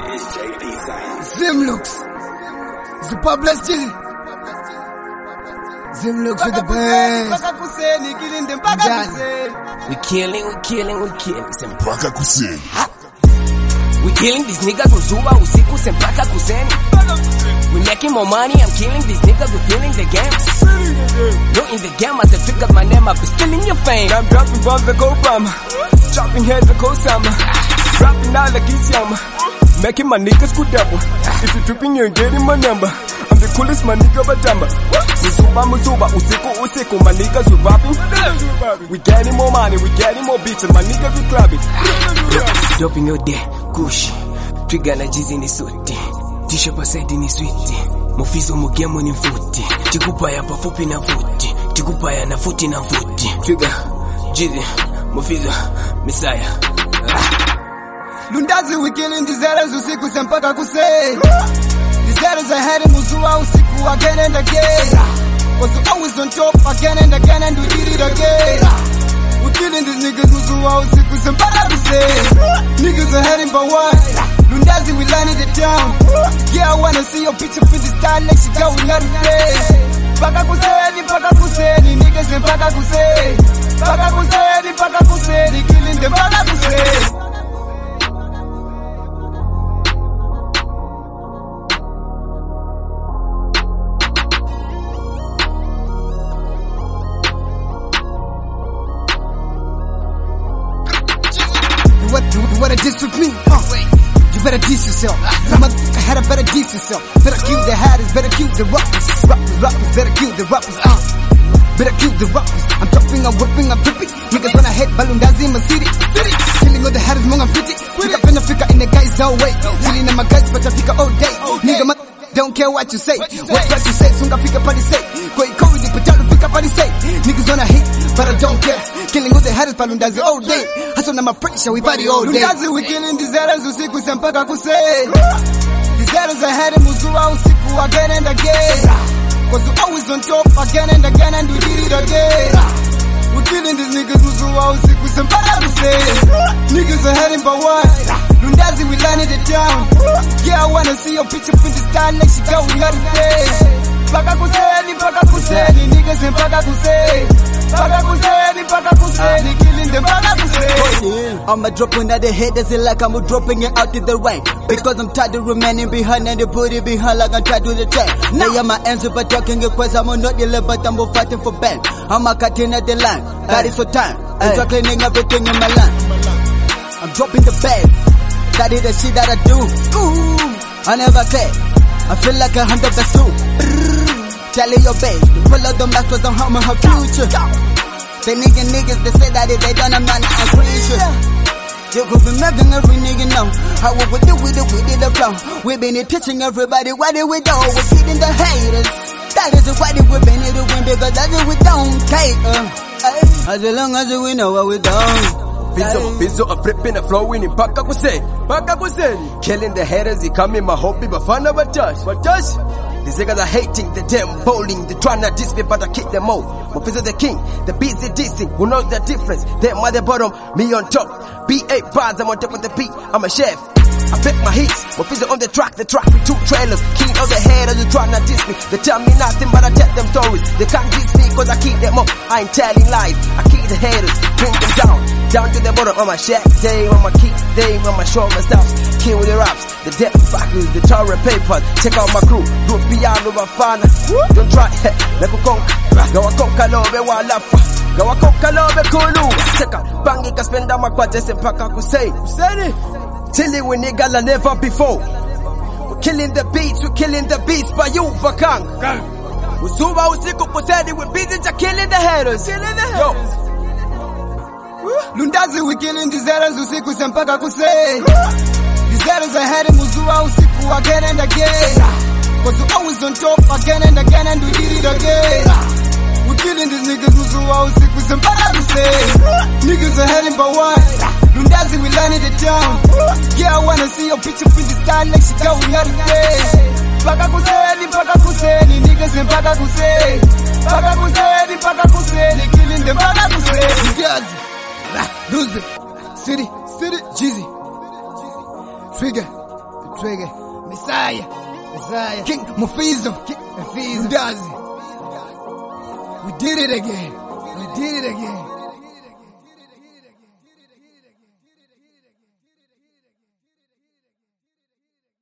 Zimlux, the Pablo's Jizzy. Zimlux with the best. We killing. Mpaka kuseni. We killing these niggas Mzuba usiku sempaka kuseni. We making more money, I'm killing these niggas, we're killing the game. You're in the game, as I figured my name, I'll be stealing your fame. I'm dropping bombs like Obama, chopping heads like Osama, dropping out like Isyama, making my niggas good double. If you tripping, you ain't getting my number. I'm the coolest, my nigga Batamba. Mzuba, usiku, my niggas we rapping. We getting more money, we getting more beats, and my niggas we clubbing. Dropping your day, kushi, trigger na jizi ni suti, tisha pasedi ni sweeti, mufizo mugemo ni mfuti, tikupaya pafupi na futi, tikupaya na futi na futi, trigger, jizi, mufizo, misaya. Lundazi we killing these errors usiku sempaka kusei. These errors I had in Muzua usiku again and again. Was always on top again and again and we did it again. We killing these niggas Muzua usiku sempaka kusei. Niggas are heading by one. Lundazi we lining the town. Yeah, I wanna see your picture for this time next you going out of place. Paka kuseni, niggas in paka kusei. Paka kuseni, killing them paka kusei. You wanna diss with me? You better diss yourself. Some motherfucker had a better diss yourself. Better kill the hatters, better kill the rappers. Rappers, better kill the rappers. Better kill the rappers. I'm dropping, I'm whipping, I'm flipping. Niggas wanna hate Balundazi in my city. Killing all the hatters, monga fitty. Pick up in the figure in the guys, no way. Killing in my guys, but I figure all day. Nigga, don't care what you say. What you say, soon I pick up party say. Go code, but y'all pick up party say. Niggas wanna hate, but I don't care. Killing all the hatters, Balundazi all day. Hustle na my pressure, we party all day. Lundazi, we killing these errors, usiku sempaka kusei. These errors I had in Muzua usiku again and again. Was always on top again and again and we did it again. We killing these niggas Muzua usiku sempaka kusei. Niggas are heading by one. Lundazi, we lining the town. Yeah, I wanna see your picture for this time next you going out of place. Paka kuseni, niggas in paka kusei. Paka kuseni, killing them paka kusei. I'm a dropping at the head, that's it like I'm dropping it out in the rain. Because I'm tired of remaining behind and they put it behind like I'm tired to the train. Now I'm my answer but talking it cause I'm not the but I'm fighting for band. I'm a cutting at the line, that is for time. I'm cleaning everything in my line. I'm dropping the bag, that is the shit that I do. I never care, I feel like 100 too. Tell your babe, pull out the mask cause I'm harming her future. The niggas, they say that if they done, I'm not pretty sure. You could be making every nigga know how we would do with it, we did the flow. We've been teaching everybody what do we do. We're feeding the haters. That is why we've been here to win because that's what we don't care. As long as we know what we do. Bizo, I'm flipping and flowing in paka kuseni. Killing the haters, he come in my hobby, but fun of a touch. These niggas are hating, the damn bowling, they tryna diss me, but I kick them all. Mufisa the king, the beats they dissing, who knows the difference? Them at the bottom, me on top. B8 bars, I'm on top of the beat, I'm a chef. I bet my hits, Mufisa on the track with 2 trailers. King of the haters who tryna diss me. They tell me nothing, but I tell them stories. They can't diss me cause I keep them up. I ain't telling lies, I keep the haters, bring them down to the bottom. On my shack day, on my keep day, on my shoulder stops. Kill with the raps, the death factors, the torrent papers. Check out my crew, do piano bafana. Don't try, let go conquer. Gawa conquer lobe walafa. Gawa conquer lobe kulu. Check out, bangi ka spenda makwate sempaka kusei. Chilling with nigga like never before. We're killing the beats by you, Bakang. Usuba usiku kusedi, we're busy just killing the haters. Yo. Lundazi, we killing these errors usiku sempaka kusei. These errors I had in Muzua usiku again and again. Was always on top again and again and we did it again. We killing these niggas Muzua usiku sempaka kusei. Niggas are heading by one. Lundazi, we lining the town. Yeah, I wanna see your picture for this time next you going out of place. Paka kuseni, niggas in paka kusei. Paka kuseni, killing them paka kusei. Gazi, Duzbe, City, Jizzy, Trigger, Twiggy, Messiah, King Mephisto, Ndazi. We did it again.